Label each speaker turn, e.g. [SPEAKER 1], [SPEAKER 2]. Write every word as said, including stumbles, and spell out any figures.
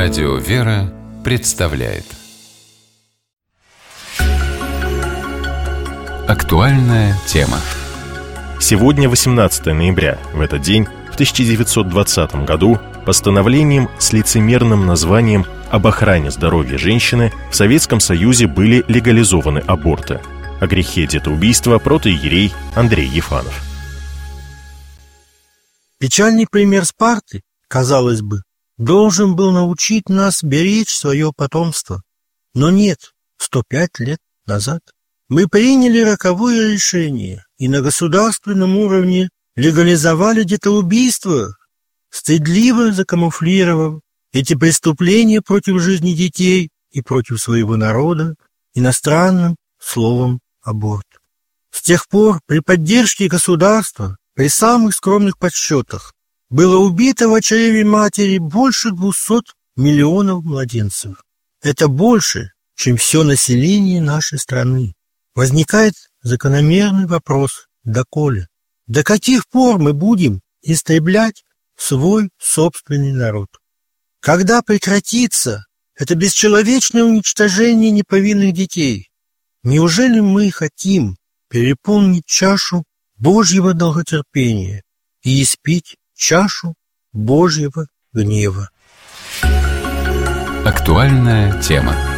[SPEAKER 1] Радио «Вера» представляет актуальная тема.
[SPEAKER 2] Сегодня восемнадцатое ноября. В этот день, в тысяча девятьсот двадцатом году, постановлением с лицемерным названием «Об охране здоровья женщины» в Советском Союзе были легализованы аборты. О грехе детоубийства протоиерей Андрей Ефанов.
[SPEAKER 3] Печальный пример Спарты, казалось бы, должен был научить нас беречь свое потомство. Но нет, сто пять лет назад мы приняли роковое решение и на государственном уровне легализовали детоубийство, стыдливо закамуфлировав эти преступления против жизни детей и против своего народа иностранным словом «аборт». С тех пор при поддержке государства, при самых скромных подсчетах, было убито в чреве матери больше двухсот миллионов младенцев. Это больше, чем все население нашей страны. Возникает закономерный вопрос: доколе? До каких пор мы будем истреблять свой собственный народ? Когда прекратится это бесчеловечное уничтожение неповинных детей? Неужели мы хотим переполнить чашу Божьего долготерпения и испить чашу Божьего гнева?
[SPEAKER 1] Актуальная тема.